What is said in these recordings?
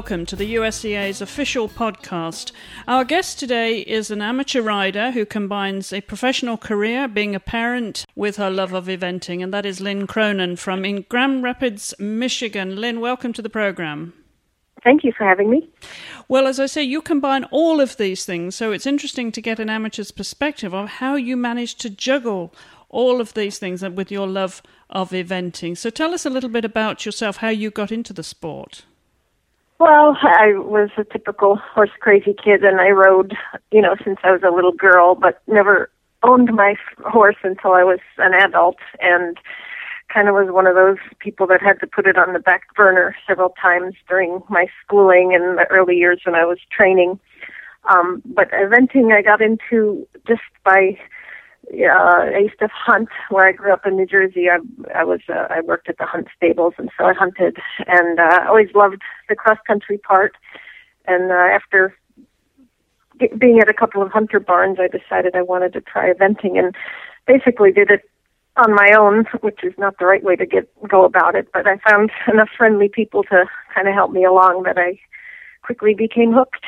welcome to the USEA's official podcast. Our guest today is an amateur rider who combines a professional career, being a parent, with her love of eventing, and that is Lynn Cronin from Grand Rapids, Michigan. Lynn, welcome to the program. Thank you for having me. Well, as I say, you combine all of these things, so it's interesting to get an amateur's perspective of how you manage to juggle all of these things with your love of eventing. So tell us a little bit about yourself, how you got into the sport. Well, I was a typical horse-crazy kid, and I rode, since I was a little girl, but never owned my horse until I was an adult, and kind of was one of those people that had to put it on the back burner several times during my schooling and the early years when I was training. But eventing I got into just by, I used to hunt where I grew up in New Jersey. I worked at the hunt stables, and so I hunted, and I always loved the cross-country part. And after being at a couple of hunter barns, I decided I wanted to try eventing, and basically did it on my own, which is not the right way to go about it, but I found enough friendly people to kind of help me along that I quickly became hooked.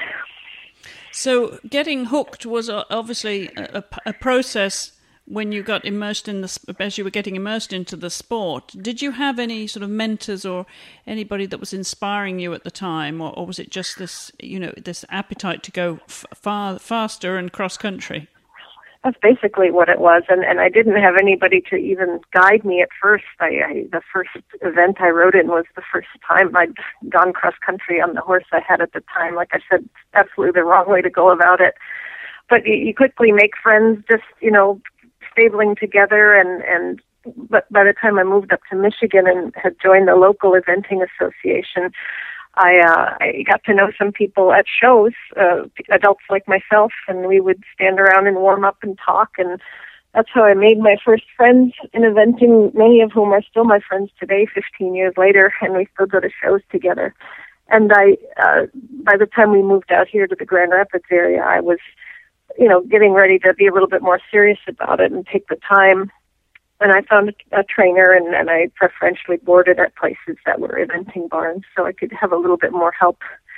So getting hooked was obviously a process when you got immersed as you were getting immersed into the sport. Did you have any sort of mentors or anybody that was inspiring you at the time, or was it just this, this appetite to go faster and cross country? That's basically what it was, and I didn't have anybody to even guide me at first. The first event I rode in was the first time I'd gone cross-country on the horse I had at the time. Like I said, absolutely the wrong way to go about it. But you quickly make friends just, stabling together, but by the time I moved up to Michigan and had joined the local eventing association, I got to know some people at shows, adults like myself, and we would stand around and warm up and talk, and that's how I made my first friends in eventing, many of whom are still my friends today, 15 years later, and we still go to shows together. And by the time we moved out here to the Grand Rapids area, I was, getting ready to be a little bit more serious about it and take the time. And I found a trainer, and I preferentially boarded at places that were eventing barns so I could have a little bit more help.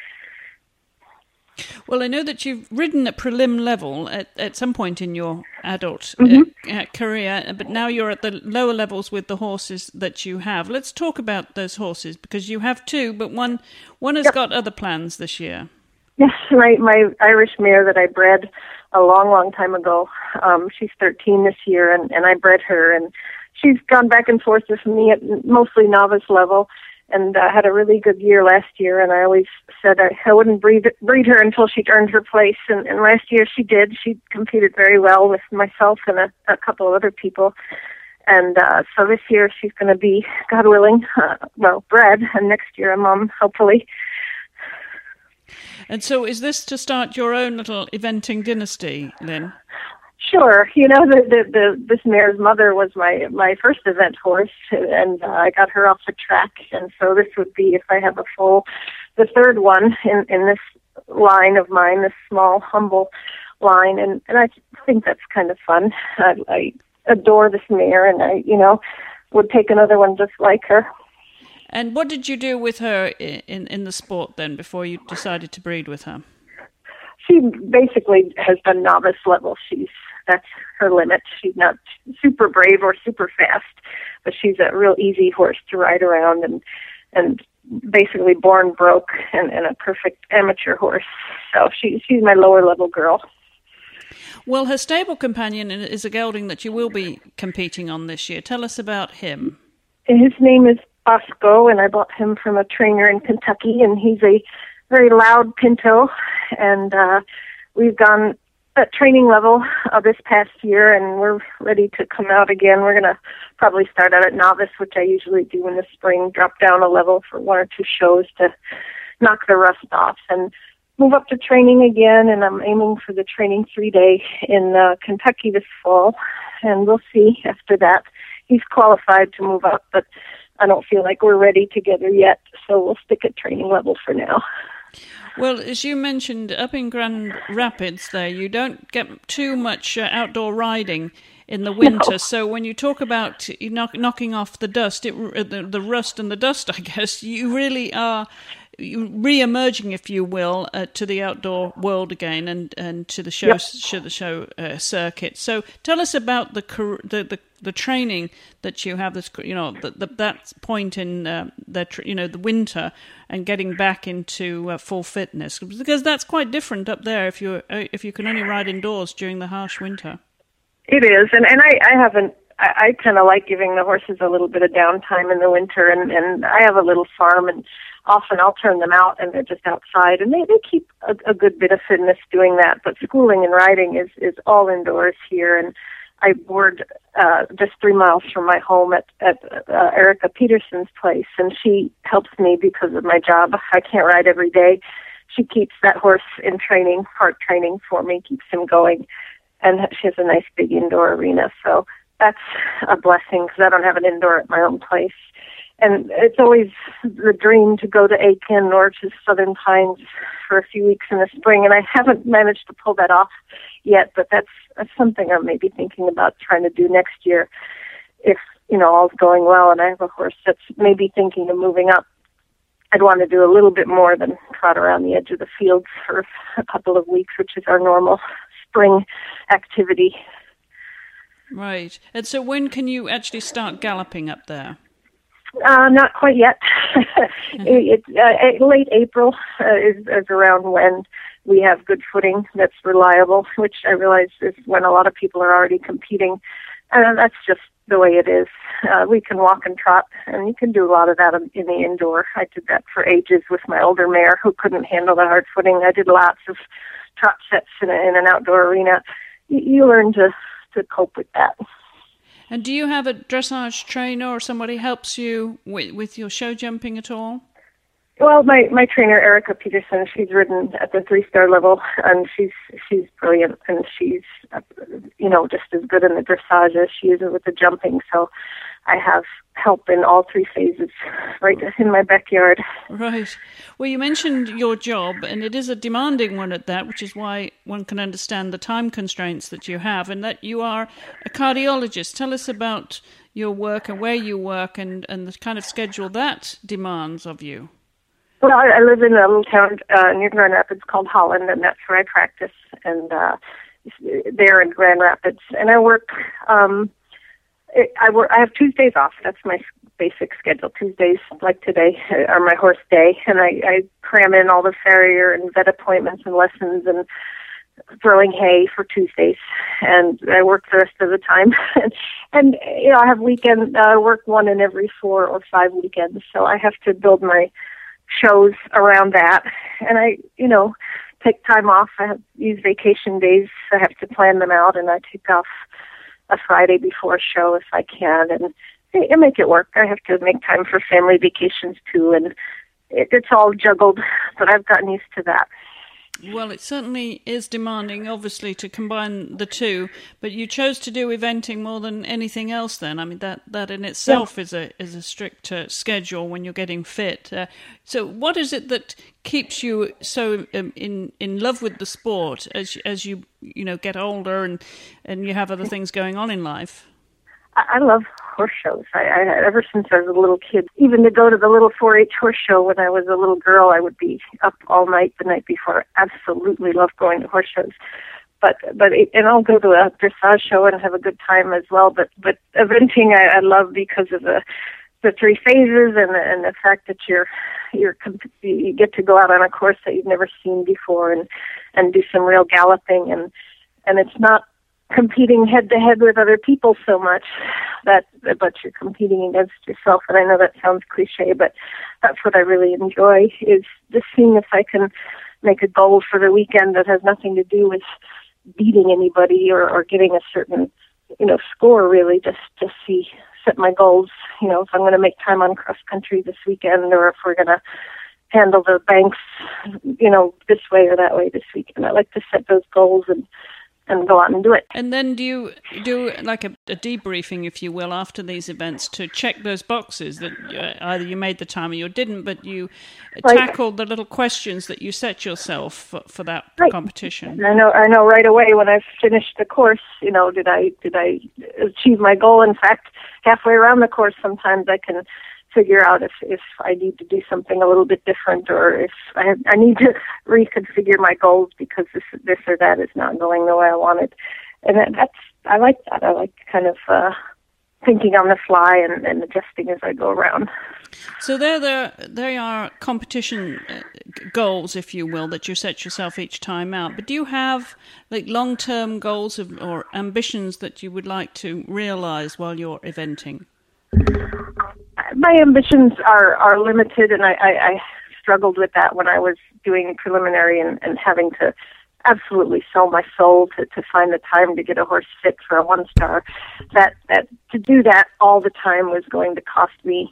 Well, I know that you've ridden at prelim level at some point in your adult career, but now you're at the lower levels with the horses that you have. Let's talk about those horses, because you have two, but one has got other plans this year. Yes, my Irish mare that I bred a long, long time ago. She's 13 this year, and I bred her, and she's gone back and forth with me at mostly novice level, and had a really good year last year. And I always said I wouldn't breed her until she'd earned her place, and last year she did. She competed very well with myself and a couple of other people. And so this year she's going to be, God willing, bred, and next year a mom, hopefully. And so is this to start your own little eventing dynasty, Lynn? Sure. This mare's mother was my first event horse, and I got her off the track. And so this would be, if I have the third one in this line of mine, this small, humble line. And I think that's kind of fun. I adore this mare, and I, would take another one just like her. And what did you do with her in the sport then before you decided to breed with her? She basically has done novice level. That's her limit. She's not super brave or super fast, but she's a real easy horse to ride around, and basically born broke and a perfect amateur horse. So she's my lower level girl. Well, her stable companion is a gelding that you will be competing on this year. Tell us about him. His name is Bosco, and I bought him from a trainer in Kentucky, and he's a very loud pinto, and we've gone at training level this past year, and we're ready to come out again. We're going to probably start out at novice, which I usually do in the spring, drop down a level for one or two shows to knock the rust off, and move up to training again, and I'm aiming for the training 3-day in Kentucky this fall, and we'll see after that. He's qualified to move up, but I don't feel like we're ready together yet, so we'll stick at training level for now. Well, as you mentioned, up in Grand Rapids there, you don't get too much outdoor riding in the winter. No. So when you talk about knocking off the dust, the rust and the dust, I guess, you really are re-emerging, if you will, to the outdoor world again and to the show circuit. So tell us about the training that you have. This, that point in the winter and getting back into full fitness, because that's quite different up there if you can only ride indoors during the harsh winter. It is, and I haven't. I kind of like giving the horses a little bit of downtime in the winter, and I have a little farm, and often I'll turn them out and they're just outside, and they keep a good bit of fitness doing that. But schooling and riding is all indoors here, and I board just 3 miles from my home at Erica Peterson's place, and she helps me because of my job. I can't ride every day. She keeps that horse in training, part training for me, keeps him going, and she has a nice big indoor arena, so that's a blessing because I don't have an indoor at my own place. And it's always the dream to go to Aiken or to Southern Pines for a few weeks in the spring, and I haven't managed to pull that off yet, but that's something I'm maybe thinking about trying to do next year if, all's going well and I have a horse that's maybe thinking of moving up. I'd want to do a little bit more than trot around the edge of the fields for a couple of weeks, which is our normal spring activity. Right. And so when can you actually start galloping up there? Not quite yet. Late April is around when we have good footing that's reliable, which I realize is when a lot of people are already competing. And that's just the way it is. We can walk and trot, and you can do a lot of that in the indoor. I did that for ages with my older mare who couldn't handle the hard footing. I did lots of trot sets in an outdoor arena. You learn to cope with that. And do you have a dressage trainer or somebody helps you with your show jumping at all? Well, my trainer, Erica Peterson, she's ridden at the 3-star level, and she's brilliant, and she's, just as good in the dressage as she is with the jumping. So I have help in all 3 phases right in my backyard. Right. Well, you mentioned your job, and it is a demanding one at that, which is why one can understand the time constraints that you have, and that you are a cardiologist. Tell us about your work and where you work and the kind of schedule that demands of you. Well, I live in a little town near Grand Rapids called Holland, and that's where I practice, and there in Grand Rapids. And I work... I have Tuesdays off. That's my basic schedule. Tuesdays, like today, are my horse day, and I cram in all the farrier and vet appointments and lessons and throwing hay for Tuesdays, and I work the rest of the time. and I have weekends. I work 1 in every 4 or 5 weekends, so I have to build my shows around that. And I, take time off. I use vacation days. I have to plan them out, and I take off a Friday before a show if I can, and I make it work. I have to make time for family vacations too, and it's all juggled, but I've gotten used to that. Well, it certainly is demanding, obviously, to combine the two, but you chose to do eventing more than anything else then. I mean, that in itself is a strict schedule when you're getting fit. So what is it that keeps you so in love with the sport as you get older and you have other things going on in life? I love horse shows. I ever since I was a little kid, even to go to the little 4-H horse show when I was a little girl, I would be up all night the night before. I absolutely love going to horse shows. And I'll go to a dressage show and have a good time as well. But eventing I love because of the 3 phases and the fact that you get to go out on a course that you've never seen before and do some real galloping and it's not competing head to head with other people so much but you're competing against yourself. And I know that sounds cliche, but that's what I really enjoy, is just seeing if I can make a goal for the weekend that has nothing to do with beating anybody or getting a certain score, really, just to set my goals. If I'm going to make time on cross country this weekend, or if we're going to handle the banks this way or that way this weekend. I like to set those goals and go out and do it. And then do you do like a debriefing, if you will, after these events to check those boxes that either you made the time or you didn't, but you tackled the little questions that you set yourself for that competition? I know right away when I've finished the course, did I achieve my goal? In fact, halfway around the course, sometimes I can figure out if I need to do something a little bit different, or if I need to reconfigure my goals because this or that is not going the way I want it. And I like that. I like kind of thinking on the fly and adjusting as I go around. So they are competition goals, if you will, that you set yourself each time out. But do you have like long-term goals or ambitions that you would like to realize while you're eventing? My ambitions are limited, and I struggled with that when I was doing preliminary and having to absolutely sell my soul to find the time to get a horse fit for a 1-star. That to do that all the time was going to cost me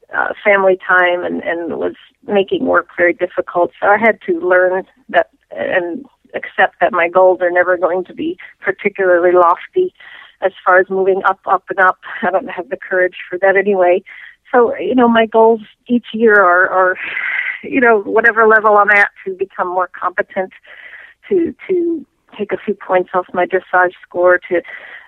family time and was making work very difficult. So I had to learn that and accept that my goals are never going to be particularly lofty as far as moving up, and up. I don't have the courage for that anyway. So, my goals each year are whatever level I'm at to become more competent, to take a few points off my dressage score, to,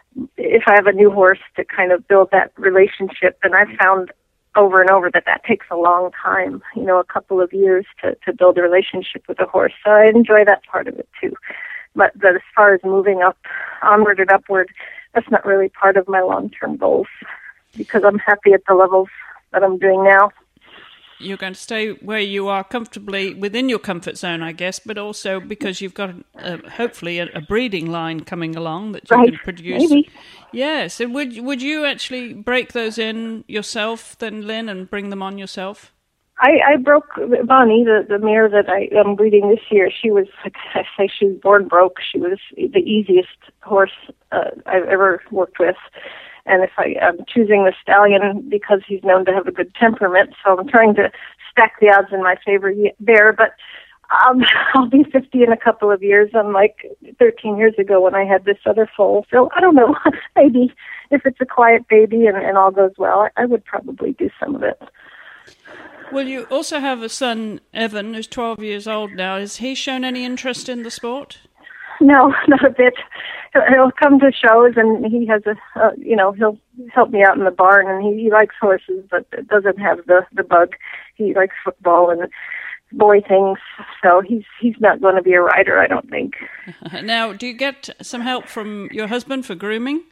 if I have a new horse, to kind of build that relationship. And I've found over and over that takes a long time, a couple of years to build a relationship with a horse. So I enjoy that part of it too. But as far as moving up, onward and upward, that's not really part of my long-term goals because I'm happy at the levels that I'm doing now. You're going to stay where you are comfortably within your comfort zone, I guess, but also because you've got hopefully a breeding line coming along that you can produce. Maybe. Yes. So would you actually break those in yourself then, Lynn, and bring them on yourself? I broke Bonnie, the mare that I'm breeding this year. She was, I say, she was born broke. She was the easiest horse I've ever worked with. And if I'm choosing the stallion because he's known to have a good temperament, so I'm trying to stack the odds in my favor there. But I'll be 50 in a couple of years, unlike 13 years ago when I had this other foal. So I don't know, maybe if it's a quiet baby and all goes well, I would probably do some of it. Well, you also have a son, Evan, who's 12 years old now. Has he shown any interest in the sport? No, not a bit. He'll come to shows, and he has he'll help me out in the barn, and he likes horses, but doesn't have the bug. He likes football and boy things, so he's not going to be a rider, I don't think. Now, do you get some help from your husband for grooming?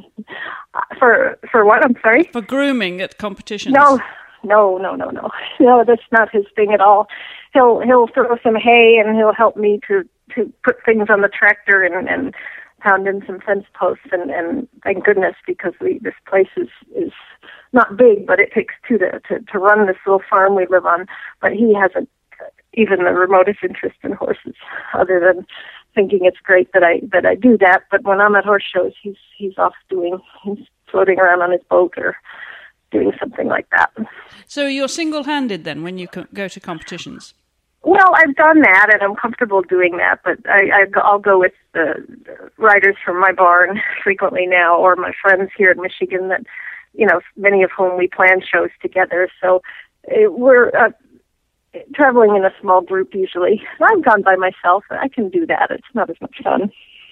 For what? I'm sorry? For grooming at competitions? No. No, that's not his thing at all. He'll throw some hay, and he'll help me to put things on the tractor and pound in some fence posts, and thank goodness, because this place is not big, but it takes two to run this little farm we live on. But he hasn't even the remotest interest in horses, other than thinking it's great that I do that. But when I'm at horse shows, he's floating around on his boat or doing something like that. So you're single-handed then when you go to competitions? Well, I've done that, and I'm comfortable doing that, but I'll go with the riders from my barn frequently now, or my friends here in Michigan that, many of whom we plan shows together. So we're traveling in a small group usually. I've gone by myself. I can do that. It's not as much fun.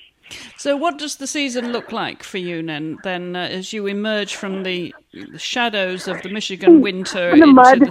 So what does the season look like for you then as you emerge from the shadows of the Michigan winter into the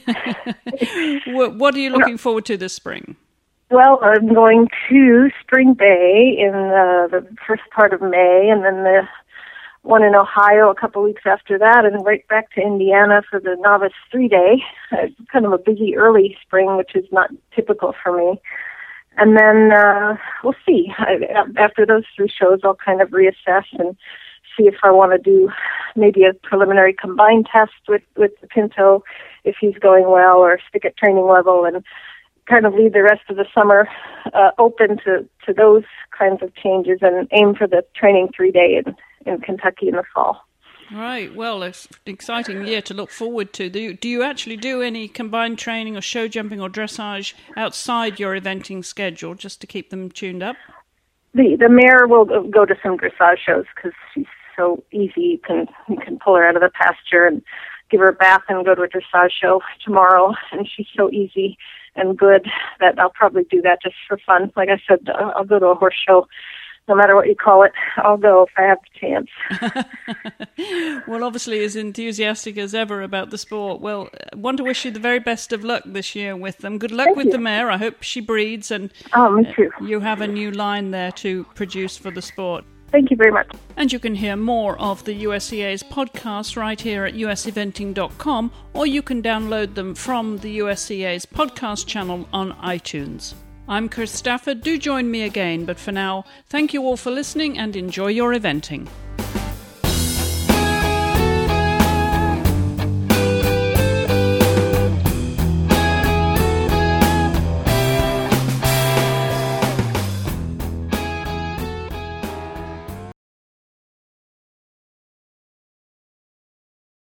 spring? What are you looking forward to this spring? Well, I'm going to Spring Bay in the first part of May, and then the one in Ohio a couple weeks after that, and right back to Indiana for the Novice 3-day. Kind of a busy early spring, which is not typical for me. And then we'll see. After those 3 shows, I'll kind of reassess and see if I want to do maybe a preliminary combined test with the Pinto, if he's going well, or stick at training level, and kind of leave the rest of the summer open to those kinds of changes and aim for the training 3-day in Kentucky in the fall. Right. Well, it's an exciting year to look forward to. Do you actually do any combined training or show jumping or dressage outside your eventing schedule just to keep them tuned up? The mare will go to some dressage shows because she's so easy. You can pull her out of the pasture and give her a bath and go to a dressage show tomorrow. And she's so easy and good that I'll probably do that just for fun. Like I said, I'll go to a horse show no matter what you call it, I'll go if I have the chance. Well, obviously as enthusiastic as ever about the sport. Well, I want to wish you the very best of luck this year with them. Good luck with the mare. I hope she breeds and me too. You have a new line there to produce for the sport. Thank you very much. And you can hear more of the USEA's podcasts right here at useventing.com, or you can download them from the USEA's podcast channel on iTunes. I'm Chris Stafford. Do join me again, but for now, thank you all for listening and enjoy your eventing.